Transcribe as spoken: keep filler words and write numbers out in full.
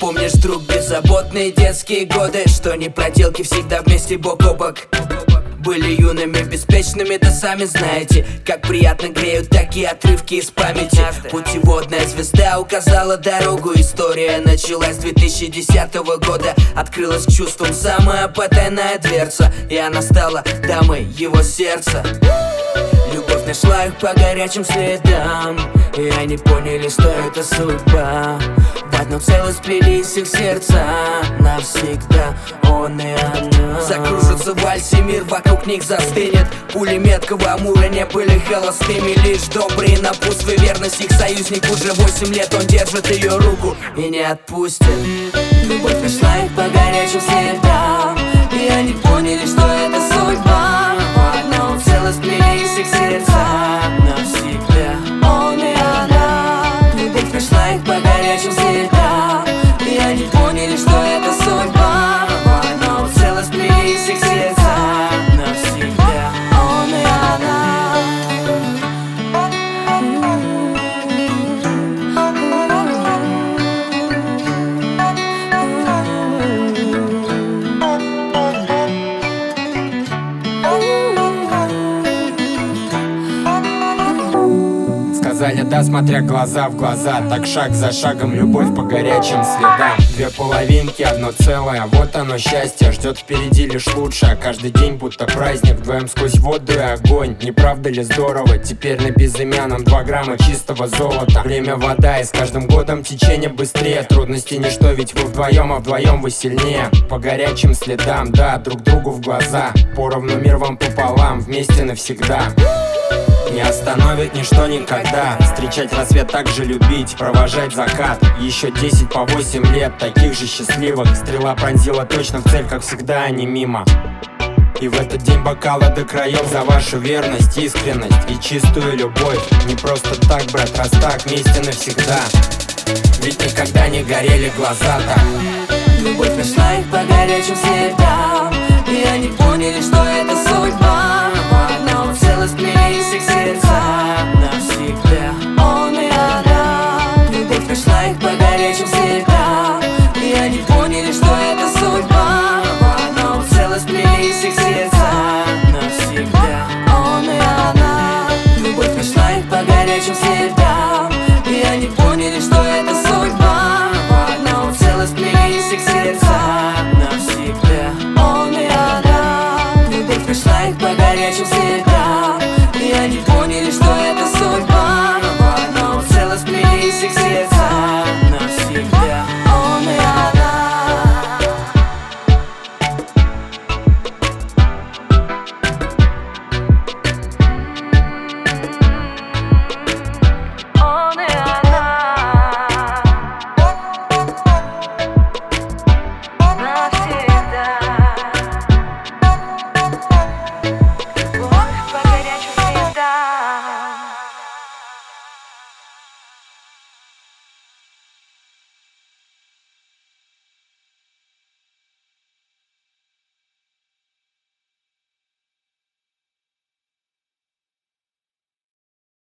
помнишь, друг, беззаботные детские годы, что не проделки, всегда вместе бок о бок. Были юными, беспечными, да сами знаете, как приятно греют такие отрывки из памяти. Путеводная звезда указала дорогу. История началась с две тысячи десятого года. Открылась чувством самая потайная дверца, и она стала дамой его сердца. Любовь нашла их по горячим следам, и они поняли, что это судьба. В одно целое сплелись их сердца навсегда, он и она. Закружится в вальсе мир, вокруг них застынет. Пули меткого Амура не были холостыми. Лишь добрые напутствия, верность их союзник. Уже восемь лет он держит ее руку и не отпустит. Любовь нашла их по горячим следам, и они поняли, что это судьба. В одно целое сплелись их сердца навсегда, он и она. Любовь нашла их по горячим следам, и они поняли, что это судьба. В одно целое сплелись их сердца навсегда, он и она. Сказали да, смотря глаза в глаза. Так шаг за шагом, любовь по горячим следам. Две половинки, одно целое, вот оно счастье. Ждет впереди лишь лучшее, каждый день будто праздник. Вдвоем сквозь воду и огонь, не правда ли здорово? Теперь на безымянном два грамма чистого золота. Время вода, и с каждым годом течение быстрее. Трудности ничто, ведь вы вдвоем, а вдвоем вы сильнее. По горячим следам, да, друг другу в глаза. Поровну мир вам пополам, вместе навсегда. Не остановит ничто никогда. Встречать рассвет, так же любить, провожать закат. Еще десять по восемь лет, таких же счастливых. Стрела пронзила точно в цель, как всегда, а не мимо. И в этот день бокала до краев за вашу верность, искренность и чистую любовь. Не просто так, брат, раз так, вместе навсегда. Ведь никогда не горели глаза так. Любовь нашла их по горячим следам, и они поняли, что это судьба. В одно целое сплелись их сердца навсегда, он и она. Любовь нашла их по горячим следам, и они поняли, что это судьба. В одно целое сплелись их сердца навсегда, он и она. Любовь нашла их по горячим следам, и они поняли, что это судьба. В одно целое сплелись их сердца навсегда, он и она. Любовь нашла их по горячим следам.